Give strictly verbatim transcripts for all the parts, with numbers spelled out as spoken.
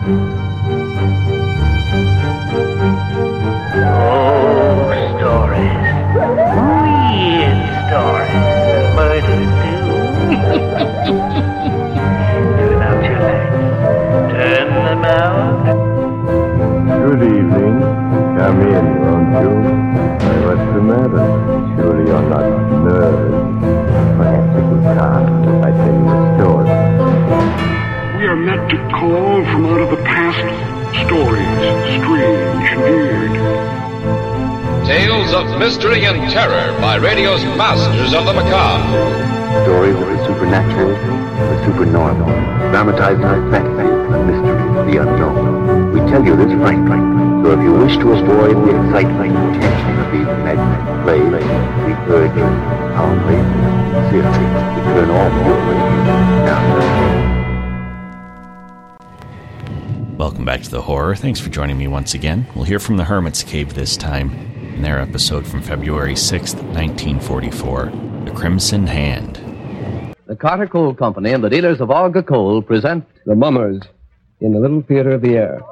Good evening. Come in, won't you? Why, what's the matter? Surely you're not nervous. Perhaps if you can't, if I tell you a story. We are meant to call from out of the past stories, strange and weird. Tales of mystery and terror by radio's masters of the macabre. Stories of the supernatural, the supernormal, dramatized fantasy, the mystery, the unknown. We tell you this frankly, so if you wish to avoid the excitement and tension of these imaginary plays, we urge you, calmly, sincerely, to turn off your radio now. Welcome back to The Horror. Thanks for joining me once again. We'll hear from the Hermit's Cave this time in their episode from February sixth, nineteen forty-four, The Crimson Hand. The Carter Coal Company and the dealers of Olga Coal present The Mummers in the Little Theater of the Air.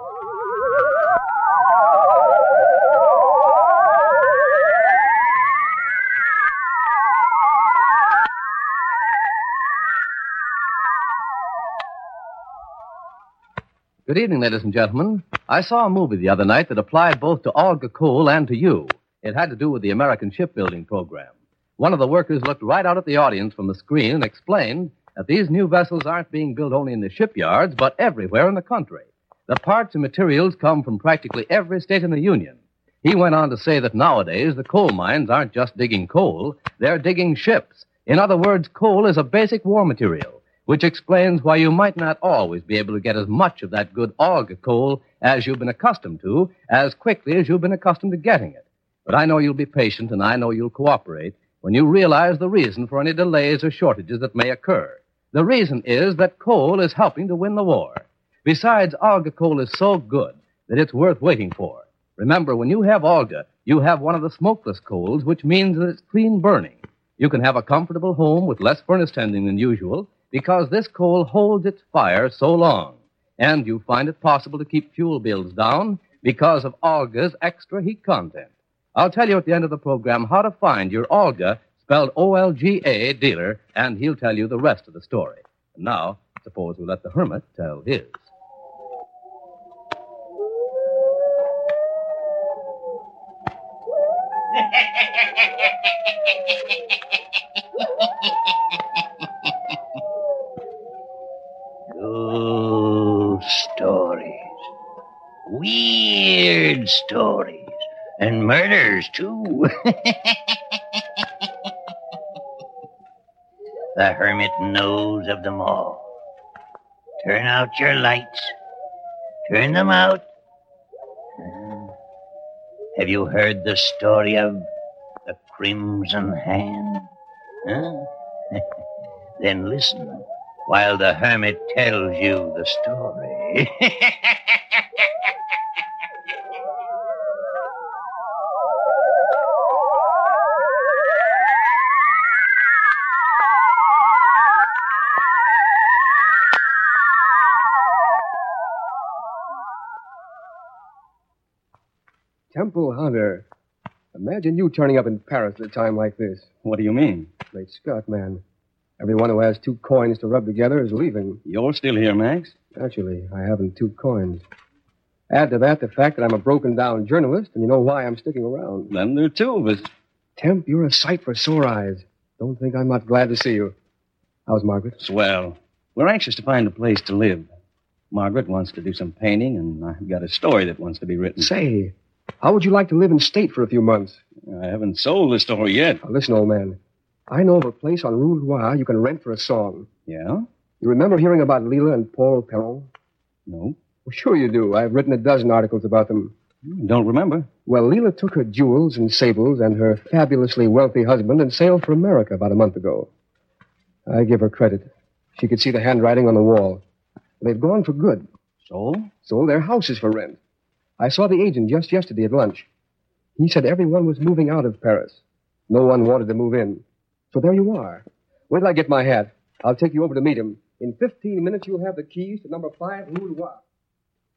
Good evening, ladies and gentlemen. I saw a movie the other night that applied both to Olga Coal and to you. It had to do with the American shipbuilding program. One of the workers looked right out at the audience from the screen and explained that these new vessels aren't being built only in the shipyards, but everywhere in the country. The parts and materials come from practically every state in the Union. He went on to say that nowadays the coal mines aren't just digging coal, they're digging ships. In other words, coal is a basic war material, which explains why you might not always be able to get as much of that good Olga coal as you've been accustomed to, as quickly as you've been accustomed to getting it. But I know you'll be patient, and I know you'll cooperate when you realize the reason for any delays or shortages that may occur. The reason is that coal is helping to win the war. Besides, Olga coal is so good that it's worth waiting for. Remember, when you have Olga, you have one of the smokeless coals, which means that it's clean burning. You can have a comfortable home with less furnace tending than usual because this coal holds its fire so long. And you find it possible to keep fuel bills down because of Olga's extra heat content. I'll tell you at the end of the program how to find your Olga, spelled O L G A, dealer, and he'll tell you the rest of the story. And now, suppose we let the Hermit tell his. Ghost stories. Weird stories. And murders, too. The Hermit knows of them all. Turn out your lights. Turn them out. Uh, have you heard the story of the Crimson Hand? Huh? Then listen while the Hermit tells you the story. Temple Hunter. Imagine you turning up in Paris at a time like this. What do you mean? Great Scott, man. Everyone who has two coins to rub together is leaving. You're still here, Max? Actually, I haven't two coins. Add to that the fact that I'm a broken-down journalist, and you know why I'm sticking around. Then there are two of us. Temp, you're a sight for sore eyes. Don't think I'm not glad to see you. How's Margaret? Swell. We're anxious to find a place to live. Margaret wants to do some painting, and I've got a story that wants to be written. Say, how would you like to live in state for a few months? I haven't sold the story yet. Now, listen, old man. I know of a place on Rue Loire you can rent for a song. Yeah? You remember hearing about Leela and Paul Perron? No. Well, sure you do. I've written a dozen articles about them. Don't remember. Well, Leela took her jewels and sables and her fabulously wealthy husband and sailed for America about a month ago. I give her credit. She could see the handwriting on the wall. They've gone for good. So? So their house is for rent. I saw the agent just yesterday at lunch. He said everyone was moving out of Paris. No one wanted to move in. So there you are. Wait till I get my hat. I'll take you over to meet him. In fifteen minutes, you'll have the keys to number five Rue Loire.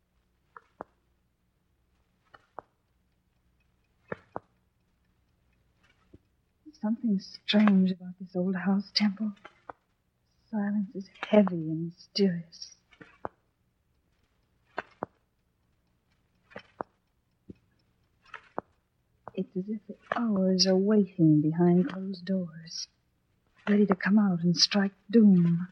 something strange about this old house, Temple. Silence is heavy and mysterious. It's as if the hours are waiting behind closed doors, ready to come out and strike doom.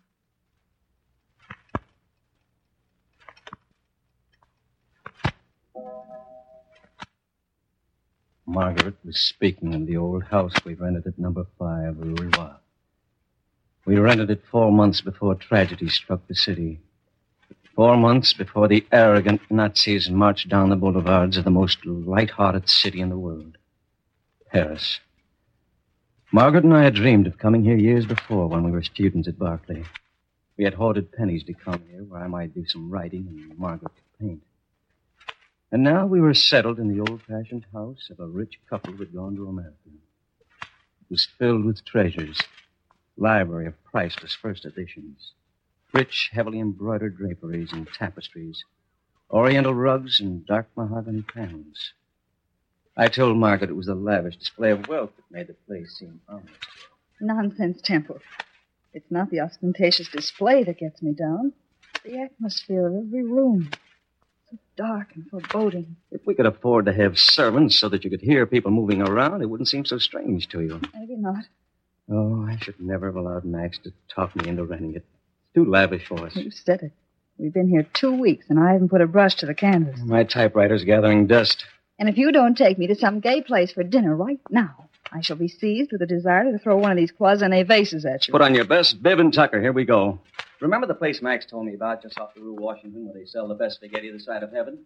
Margaret was speaking of the old house we rented at number five, Rue Loire. We rented it four months before tragedy struck the city. Four months before the arrogant Nazis marched down the boulevards of the most light-hearted city in the world, Paris. Margaret and I had dreamed of coming here years before when we were students at Berkeley. We had hoarded pennies to come here where I might do some writing and Margaret could paint. And now we were settled in the old-fashioned house of a rich couple who had gone to America. It was filled with treasures, library of priceless first editions, rich, heavily embroidered draperies and tapestries, oriental rugs and dark mahogany panels. I told Margaret it was the lavish display of wealth that made the place seem honest. Nonsense, Temple. It's not the ostentatious display that gets me down. The atmosphere of every room. So dark and foreboding. If we could afford to have servants so that you could hear people moving around, it wouldn't seem so strange to you. Maybe not. Oh, I should never have allowed Max to talk me into renting it. It's too lavish for us. You said it. We've been here two weeks, and I haven't put a brush to the canvas. My typewriter's gathering dust. And if you don't take me to some gay place for dinner right now, I shall be seized with a desire to throw one of these cloisonne vases at you. Put on your best bib and tucker. Here we go. Remember the place Max told me about just off the Rue Washington where they sell the best spaghetti this side of heaven?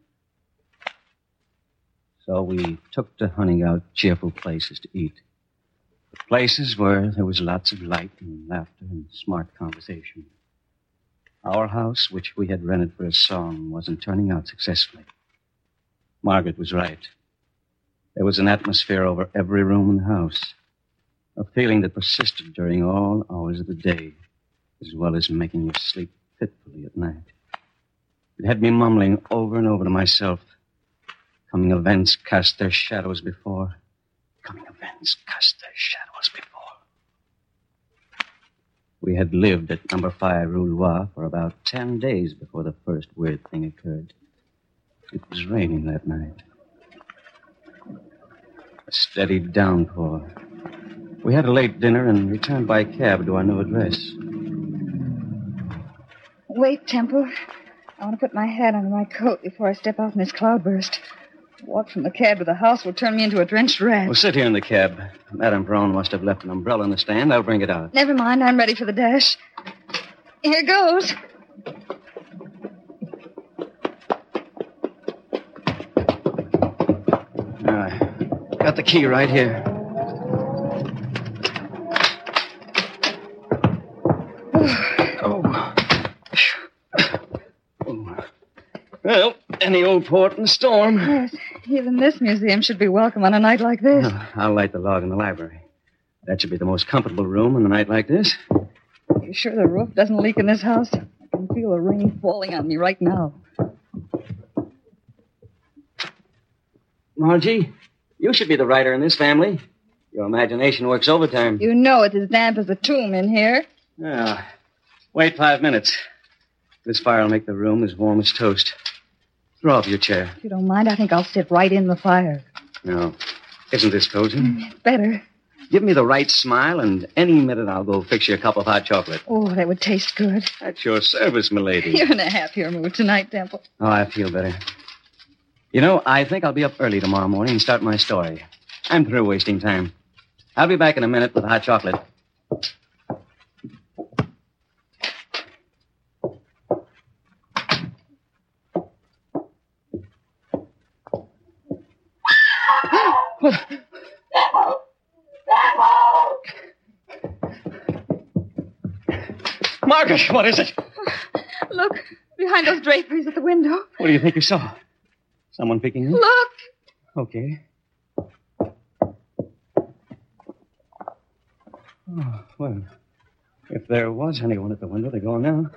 So we took to hunting out cheerful places to eat. Places where there was lots of light and laughter and smart conversation. Our house, which we had rented for a song, wasn't turning out successfully. Margaret was right. There was an atmosphere over every room in the house. A feeling that persisted during all hours of the day, as well as making you sleep fitfully at night. It had me mumbling over and over to myself. Coming events cast their shadows before. Coming events cast their shadows before. We had lived at number five Rue Loire for about ten days before the first weird thing occurred. It was raining that night. A steady downpour. We had a late dinner and returned by cab to our new address. Wait, Temple. I want to put my hat under my coat before I step out in this cloudburst. Walk from the cab to the house will turn me into a drenched rat. Well, sit here in the cab. Madame Perron must have left an umbrella in the stand. I'll bring it out. Never mind. I'm ready for the dash. Here goes. All right. Got the key right here. Oh. Oh. Well, any old port in the storm. Yes. Even this museum should be welcome on a night like this. Oh, I'll light the log in the library. That should be the most comfortable room on a night like this. You sure the roof doesn't leak in this house? I can feel the rain falling on me right now. Margie, you should be the writer in this family. Your imagination works overtime. You know it's as damp as a tomb in here. Yeah. Wait five minutes. This fire will make the room as warm as toast. Throw off your chair. If you don't mind, I think I'll sit right in the fire. No. Isn't this cozy? It's better. Give me the right smile, and any minute I'll go fix you a cup of hot chocolate. Oh, that would taste good. At your service, milady. You're in a happier mood tonight, Temple. Oh, I feel better. You know, I think I'll be up early tomorrow morning and start my story. I'm through wasting time. I'll be back in a minute with hot chocolate. What? Margaret, what is it? Look, behind those draperies at the window. What do you think you saw? Someone peeking in? Look! Okay. Oh, well, if there was anyone at the window, they're gone now.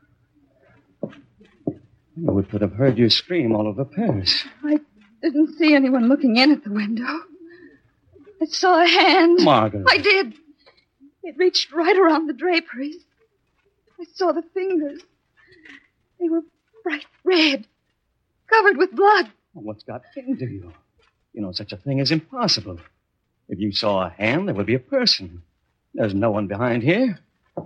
I would could have heard you scream all over Paris. I didn't see anyone looking in at the window. I saw a hand. Margaret. I did. It reached right around the draperies. I saw the fingers. They were bright red, covered with blood. What's got into you? You know, such a thing is impossible. If you saw a hand, there would be a person. There's no one behind here.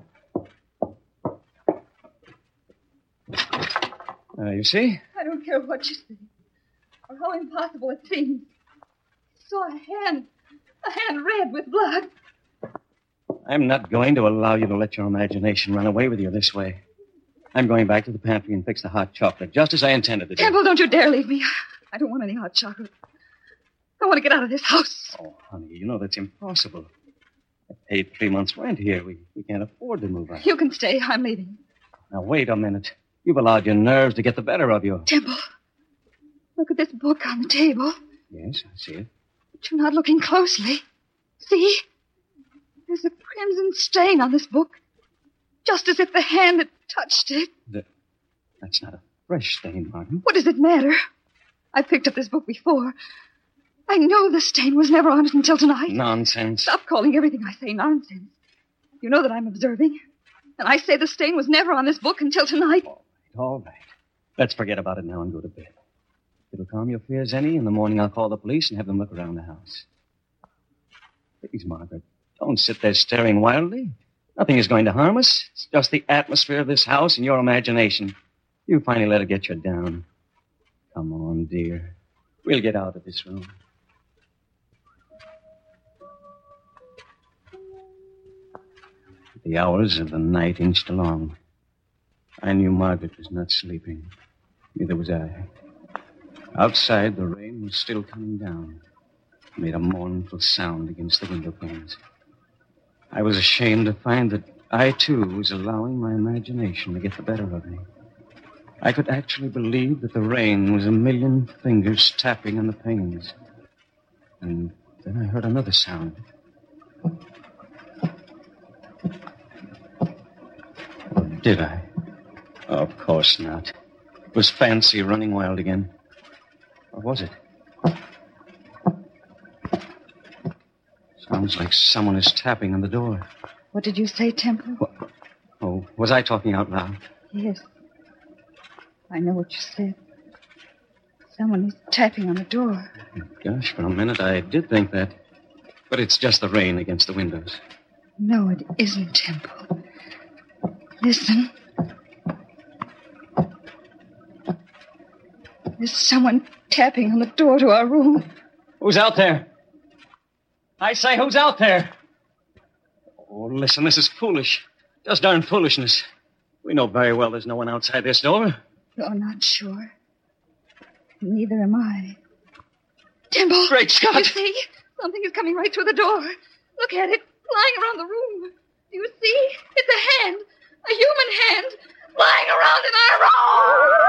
Uh, you see? I don't care what you say, or how impossible it seems. I saw a hand, a hand red with blood. I'm not going to allow you to let your imagination run away with you this way. I'm going back to the pantry and fix the hot chocolate, just as I intended to do. Temple, don't you dare leave me. I don't want any hot chocolate. I want to get out of this house. Oh, honey, you know that's impossible. I paid three months' rent here. We, we can't afford to move out. You can stay. I'm leaving. Now, wait a minute. You've allowed your nerves to get the better of you. Temple, look at this book on the table. Yes, I see it. But you're not looking closely. See? There's a crimson stain on this book. Just as if the hand had touched it. The, that's not a fresh stain, Martin. What does it matter? I picked up this book before. I know the stain was never on it until tonight. Nonsense. Stop calling everything I say nonsense. You know that I'm observing. And I say the stain was never on this book until tonight. All right, all right. Let's forget about it now and go to bed. It'll calm your fears any. In the morning, I'll call the police and have them look around the house. Please, Margaret, don't sit there staring wildly. Nothing is going to harm us. It's just the atmosphere of this house and your imagination. You finally let it get you down. Come on, dear. We'll get out of this room. The hours of the night inched along. I knew Margaret was not sleeping. Neither was I. Outside, the rain was still coming down. It made a mournful sound against the window panes. I was ashamed to find that I, too, was allowing my imagination to get the better of me. I could actually believe that the rain was a million fingers tapping on the panes. And then I heard another sound. Did I? Oh, of course not. It was fancy running wild again. Or was it? Sounds like someone is tapping on the door. What did you say, Temple? What? Oh, was I talking out loud? Yes. I know what you said. Someone is tapping on the door. Gosh, for a minute I did think that. But it's just the rain against the windows. No, it isn't, Temple. Listen. There's someone tapping on the door to our room. Who's out there? I say, who's out there? Oh, listen, this is foolish. Just darn foolishness. We know very well there's no one outside this door. You're not sure. Neither am I. Temple! Great Scott! You see? Something is coming right through the door. Look at it, flying around the room. Do you see? It's a hand. A human hand. Flying around in our room!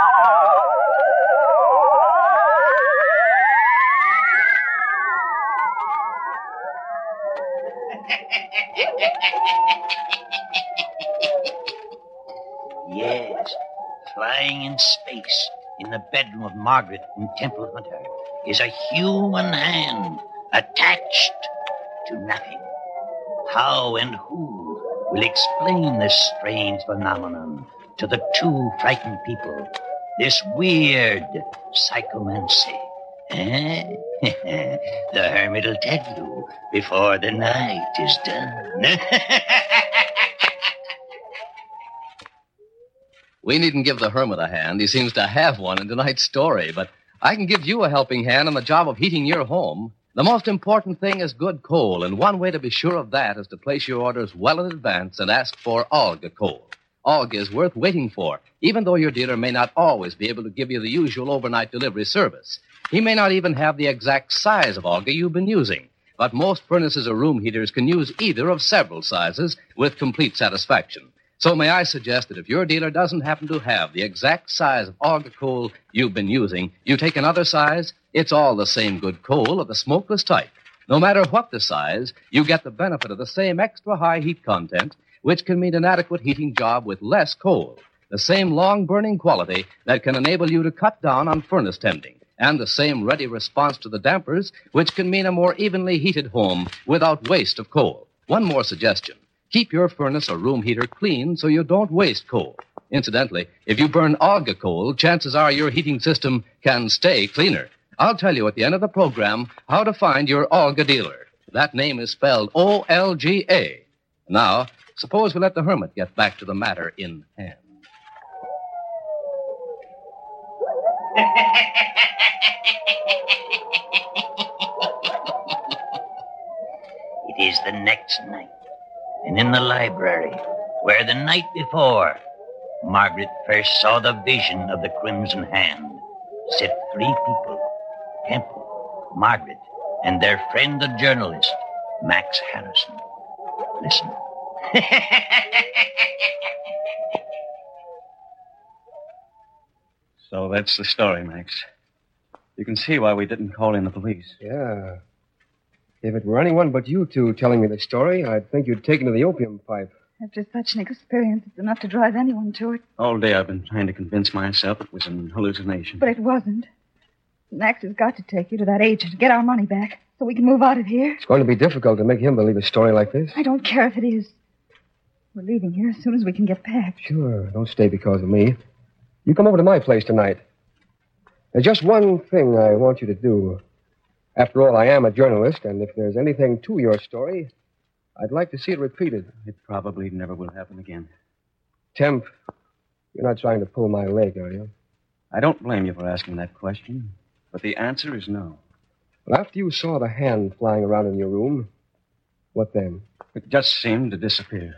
Yes, flying in space in the bedroom of Margaret and Temple Hunter is a human hand attached to nothing. How and who will explain this strange phenomenon to the two frightened people? This weird psychomancy. Eh? The hermit will tell you before the night is done. We needn't give the hermit a hand. He seems to have one in tonight's story, but I can give you a helping hand on the job of heating your home. The most important thing is good coal, and one way to be sure of that is to place your orders well in advance and ask for Olga coal. Olga is worth waiting for, even though your dealer may not always be able to give you the usual overnight delivery service. He may not even have the exact size of Olga you've been using, but most furnaces or room heaters can use either of several sizes with complete satisfaction. So may I suggest that if your dealer doesn't happen to have the exact size of Olga coal you've been using, you take another size. It's all the same good coal of the smokeless type. No matter what the size, you get the benefit of the same extra high heat content, which can mean an adequate heating job with less coal. the same long-burning quality that can enable you to cut down on furnace tending, and the same ready response to the dampers, which can mean a more evenly heated home without waste of coal. One more suggestion. Keep your furnace or room heater clean so you don't waste coal. Incidentally, if you burn Olga coal, chances are your heating system can stay cleaner. I'll tell you at the end of the program how to find your Olga dealer. That name is spelled O L G A. Now, suppose we let the hermit get back to the matter in hand. It is the next night, and in the library, where the night before, Margaret first saw the vision of the Crimson Hand, sit three people, Temple, Margaret, and their friend the journalist, Max Harrison. Listen. So that's the story, Max. You can see why we didn't call in the police. Yeah. If it were anyone but you two telling me the story, I'd think you'd taken to the opium pipe. After such an experience, it's enough to drive anyone to it. All day I've been trying to convince myself it was an hallucination. But it wasn't. Max has got to take you to that agent to get our money back so we can move out of here. It's going to be difficult to make him believe a story like this. I don't care if it is. We're leaving here as soon as we can get back. Sure, don't stay because of me. You come over to my place tonight. There's just one thing I want you to do. After all, I am a journalist, and if there's anything to your story, I'd like to see it repeated. It probably never will happen again. Temp, you're not trying to pull my leg, are you? I don't blame you for asking that question, but the answer is no. Well, after you saw the hand flying around in your room, what then? It just seemed to disappear.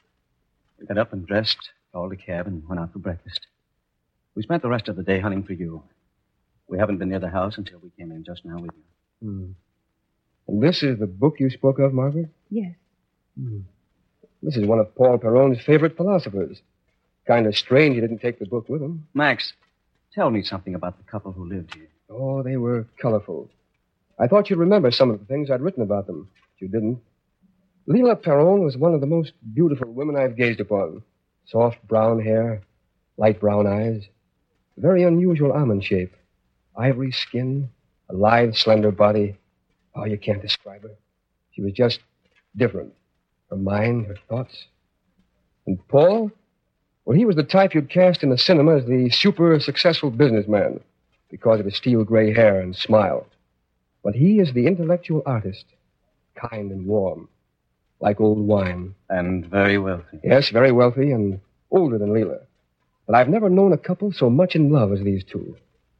We got up and dressed, called a cab, and went out for breakfast. We spent the rest of the day hunting for you. We haven't been near the house until we came in just now with you. Hmm. And this is the book you spoke of, Margaret? Yes. Hmm. This is one of Paul Perron's favorite philosophers. Kind of strange he didn't take the book with him. Max, tell me something about the couple who lived here. Oh, they were colorful. I thought you'd remember some of the things I'd written about them, but you didn't. Leila Perron was one of the most beautiful women I've gazed upon. Soft brown hair, light brown eyes, very unusual almond shape, ivory skin, a lithe, slender body. Oh, you can't describe her. She was just different. Her mind, her thoughts. And Paul? Well, he was the type you'd cast in the cinema as the super successful businessman because of his steel gray hair and smile. But he is the intellectual artist, kind and warm, like old wine. And very wealthy. Yes, very wealthy and older than Leila. But I've never known a couple so much in love as these two.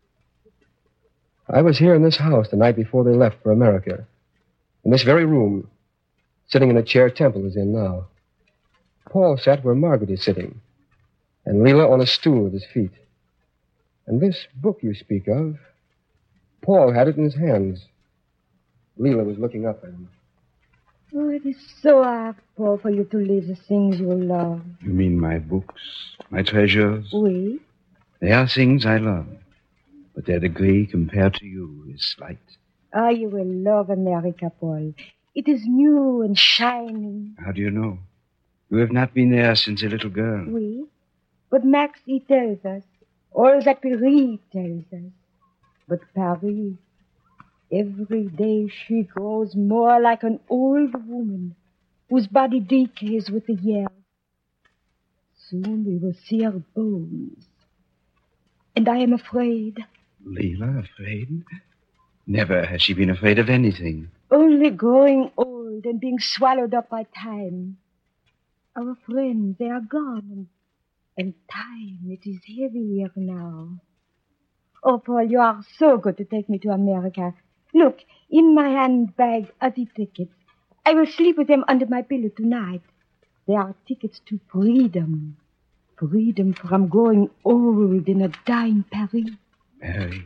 I was here in this house the night before they left for America. In this very room, sitting in the chair Temple is in now. Paul sat where Margaret is sitting, and Leila on a stool at his feet. And this book you speak of, Paul had it in his hands. Leila was looking up at him. Oh, it is so hard, Paul, for you to leave the things you love. You mean my books, my treasures? Oui. They are things I love, but their degree compared to you is slight. Ah, you will love America, Paul. It is new and shining. How do you know? You have not been there since a little girl. Oui. But Max, he tells us. All that Paris tells us. But Paris, every day she grows more like an old woman whose body decays with the years. Soon we will see her bones. And I am afraid. Leila, afraid? Never has she been afraid of anything. Only growing old and being swallowed up by time. Our friends, they are gone, and, and time, it is heavy here now. Oh, Paul, you are so good to take me to America. Look, in my handbag are the tickets. I will sleep with them under my pillow tonight. They are tickets to freedom. Freedom from growing old in a dying Paris. Mary.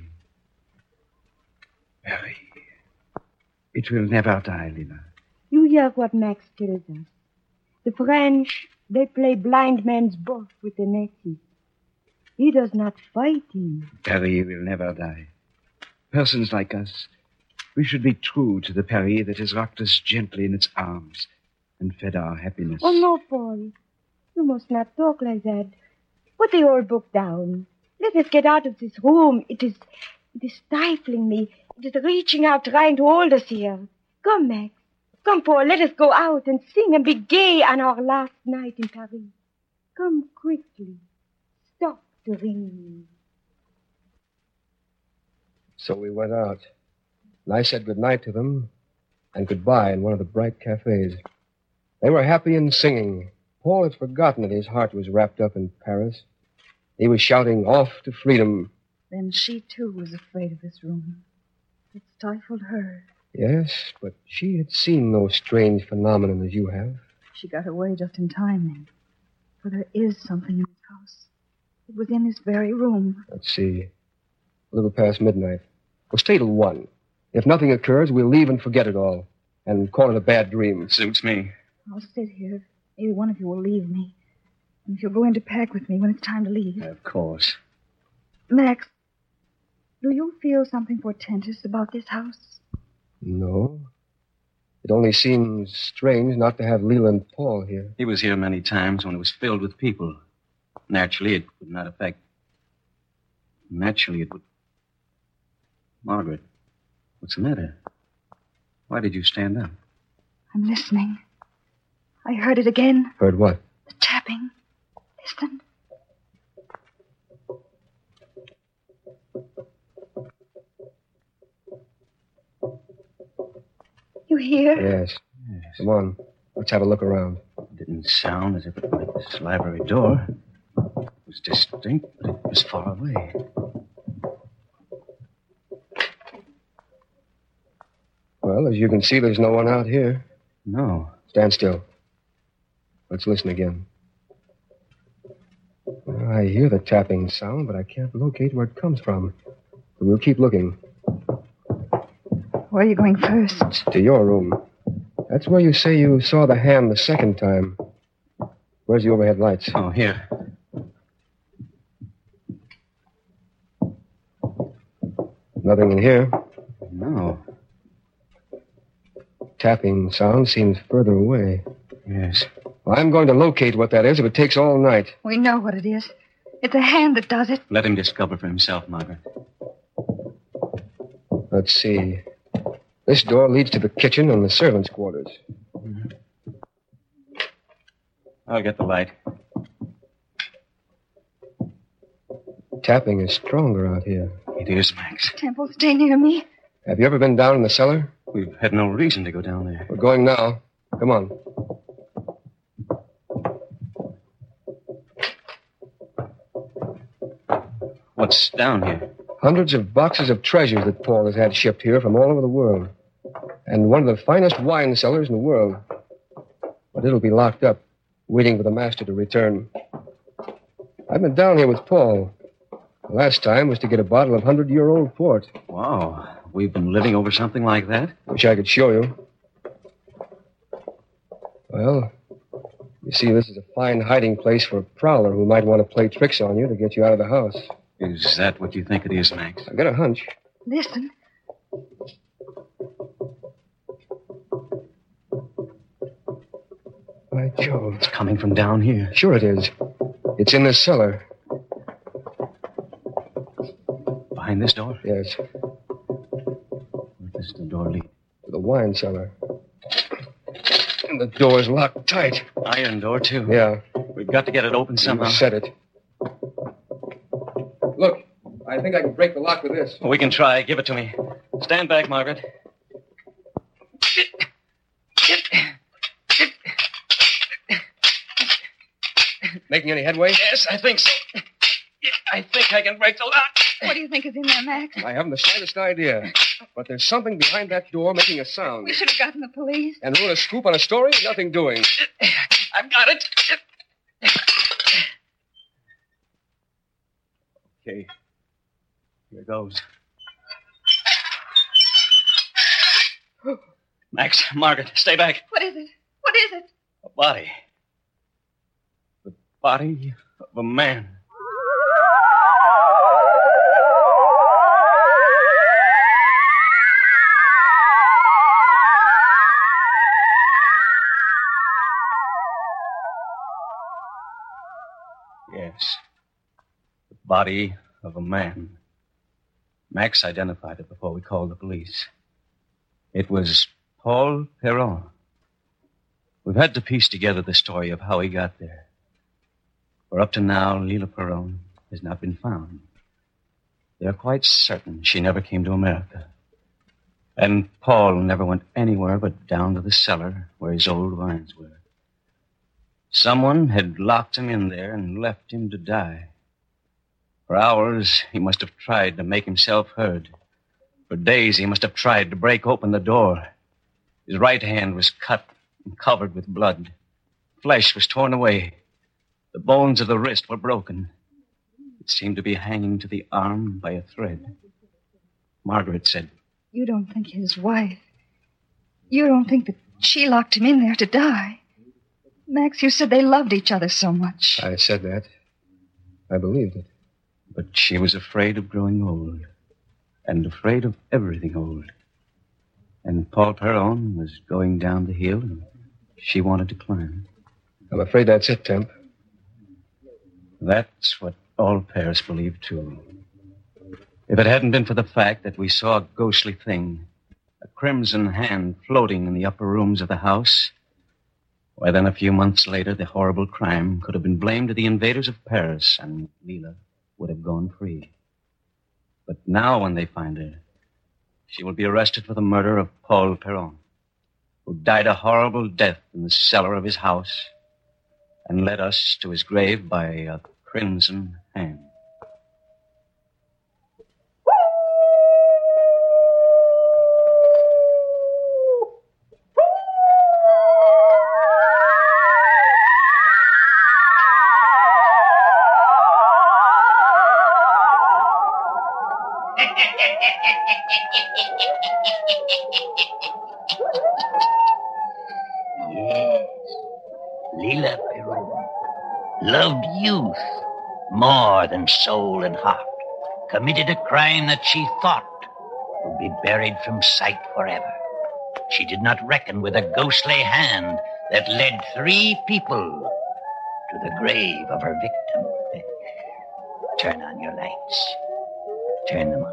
Mary. It will never die, Leila. You hear what Max tells us. The French, they play blind man's buff with the Nazis. He does not fight him. Paris will never die. Persons like us, we should be true to the Paris that has rocked us gently in its arms and fed our happiness. Oh, no, Paul. You must not talk like that. Put the old book down. Let us get out of this room. It is, it is stifling me. It is reaching out, trying to hold us here. Come, Max. Come, Paul. Let us go out and sing and be gay on our last night in Paris. Come quickly. Stop the ringing. So we went out. And I said goodnight to them and goodbye in one of the bright cafes. They were happy and singing. Paul had forgotten that his heart was wrapped up in Paris. He was shouting off to freedom. Then she, too, was afraid of this room. It stifled her. Yes, but she had seen no strange phenomenon as you have. She got away just in time, then. For there is something in this house. It was in this very room. Let's see. A little past midnight. We'll stay till one. If nothing occurs, we'll leave and forget it all. And call it a bad dream. Suits me. I'll sit here. Either one of you will leave me. And if you'll go in to pack with me when it's time to leave. Of course. Max, do you feel something portentous about this house? No. It only seems strange not to have Leland Paul here. He was here many times when it was filled with people. Naturally, it would not affect... Naturally, it would... Margaret, what's the matter? Why did you stand up? I'm listening. I heard it again. Heard what? The tapping. Listen. You hear? Yes. yes. Come on. Let's have a look around. It didn't sound as if it were this library door. It was distinct, but it was far away. Well, as you can see, there's no one out here. No. Stand still. Let's listen again. I hear the tapping sound, but I can't locate where it comes from. But we'll keep looking. Where are you going first? To your room. That's where you say you saw the hand the second time. Where's the overhead lights? Oh, here. Nothing in here. No. Tapping sound seems further away. Yes. Well, I'm going to locate what that is if it takes all night. We know what it is. It's a hand that does it. Let him discover for himself, Margaret. Let's see. This door leads to the kitchen and the servants' quarters. Mm-hmm. I'll get the light. Tapping is stronger out here. It is, Max. Temple, stay near me. Have you ever been down in the cellar? We've had no reason to go down there. We're going now. Come on. What's down here? Hundreds of boxes of treasures that Paul has had shipped here from all over the world. And one of the finest wine cellars in the world. But it'll be locked up, waiting for the master to return. I've been down here with Paul. The last time was to get a bottle of hundred-year-old port. Wow. We've been living over something like that? Wish I could show you. Well, you see, this is a fine hiding place for a prowler who might want to play tricks on you to get you out of the house. Is that what you think it is, Max? I've got a hunch. Listen. By Jove. It's coming from down here. Sure it is. It's in this cellar. Behind this door? Yes. Where does the door lead? To the wine cellar. And the door's locked tight. Iron door, too. Yeah. We've got to get it open somehow. You set it. Look, I think I can break the lock with this. We can try. Give it to me. Stand back, Margaret. Making any headway? Yes, I think so. I think I can break the lock. What do you think is in there, Max? I haven't the slightest idea. But there's something behind that door making a sound. We should have gotten the police. And ruin a scoop on a story? Nothing doing. I've got it. Okay. Here goes. Max, Margaret, stay back. What is it? What is it? A body. The body of a man. Yes. body of a man. Max identified it before we called the police. It was Paul Perron. We've had to piece together the story of how he got there. For up to now, Lila Perron has not been found. They're quite certain she never came to America. And Paul never went anywhere but down to the cellar where his old vines were. Someone had locked him in there and left him to die. For hours, he must have tried to make himself heard. For days, he must have tried to break open the door. His right hand was cut and covered with blood. Flesh was torn away. The bones of the wrist were broken. It seemed to be hanging to the arm by a thread. Margaret said, You don't think his wife... You don't think that she locked him in there to die? Max, you said they loved each other so much. I said that. I believed it. But she was afraid of growing old. And afraid of everything old. And Paul Perron was going down the hill, and she wanted to climb. I'm afraid that's it, Temp. That's what all Paris believed, too. If it hadn't been for the fact that we saw a ghostly thing, a crimson hand floating in the upper rooms of the house, why, then a few months later, the horrible crime could have been blamed to the invaders of Paris, and Lila would have gone free. But now, when they find her, she will be arrested for the murder of Paul Perron, who died a horrible death in the cellar of his house and led us to his grave by a crimson hand. Yes, Lila Perron loved youth more than soul and heart, committed a crime that she thought would be buried from sight forever. She did not reckon with a ghostly hand that led three people to the grave of her victim. Turn on your lights. Turn them on.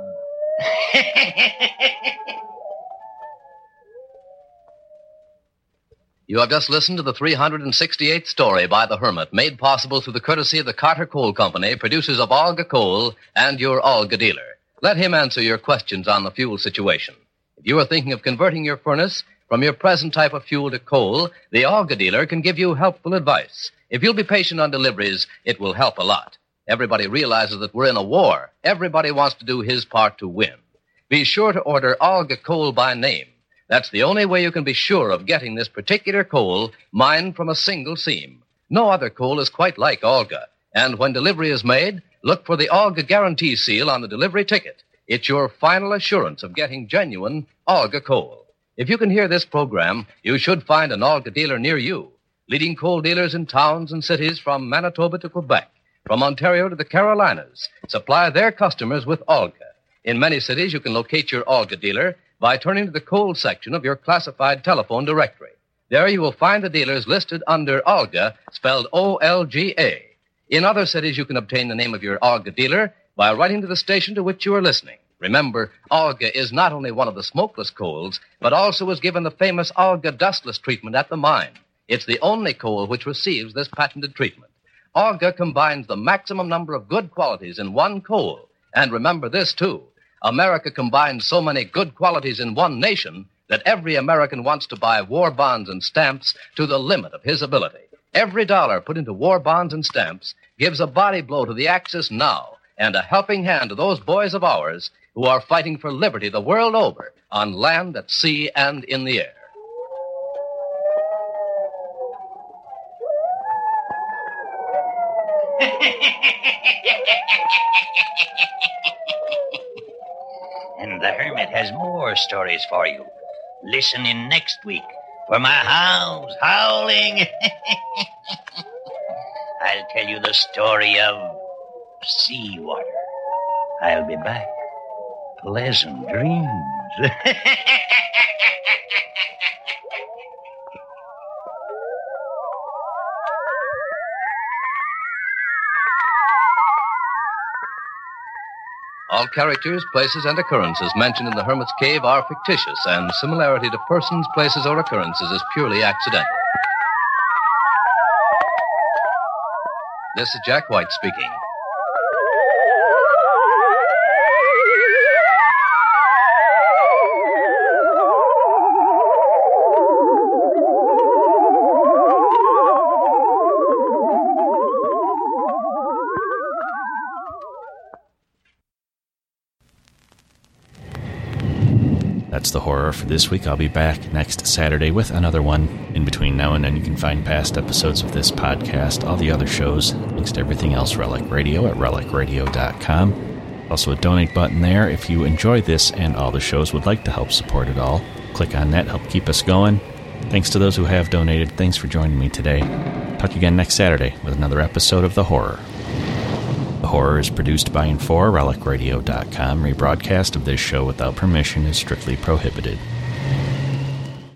You have just listened to the three hundred sixty-eighth story by The Hermit, made possible through the courtesy of the Carter Coal Company, producers of Olga Coal, and your Olga dealer. Let him answer your questions on the fuel situation. If you are thinking of converting your furnace from your present type of fuel to coal, the Olga dealer can give you helpful advice. If you'll be patient on deliveries, it will help a lot. Everybody realizes that we're in a war. Everybody wants to do his part to win. Be sure to order Olga Coal by name. That's the only way you can be sure of getting this particular coal mined from a single seam. No other coal is quite like Olga. And when delivery is made, look for the Olga guarantee seal on the delivery ticket. It's your final assurance of getting genuine Olga coal. If you can hear this program, you should find an Olga dealer near you. Leading coal dealers in towns and cities from Manitoba to Quebec, from Ontario to the Carolinas, supply their customers with Olga. In many cities, you can locate your Olga dealer by turning to the coal section of your classified telephone directory. There you will find the dealers listed under Olga, spelled O L G A. In other cities, you can obtain the name of your Olga dealer by writing to the station to which you are listening. Remember, Olga is not only one of the smokeless coals, but also is given the famous Olga dustless treatment at the mine. It's the only coal which receives this patented treatment. Olga combines the maximum number of good qualities in one coal. And remember this, too. America combines so many good qualities in one nation that every American wants to buy war bonds and stamps to the limit of his ability. Every dollar put into war bonds and stamps gives a body blow to the Axis now and a helping hand to those boys of ours who are fighting for liberty the world over, on land, at sea, and in the air. And the Hermit has more stories for you. Listen in next week for my hounds howling. I'll tell you the story of seawater. I'll be back. Pleasant dreams. All characters, places, and occurrences mentioned in the Hermit's Cave are fictitious, and similarity to persons, places, or occurrences is purely accidental. This is Jack White speaking. That's the horror for this week. I'll be back next Saturday with another one. In between now and then, you can find past episodes of this podcast, all the other shows, links to everything else Relic Radio at relic radio dot com. Also a donate button there. If you enjoy this and all the shows, would like to help support it all, click on that, help keep us going. Thanks to those who have donated. Thanks for joining me today. Talk to you again next Saturday with another episode of The Horror. The Horror is produced by and for relic radio dot com. Rebroadcast of this show without permission is strictly prohibited.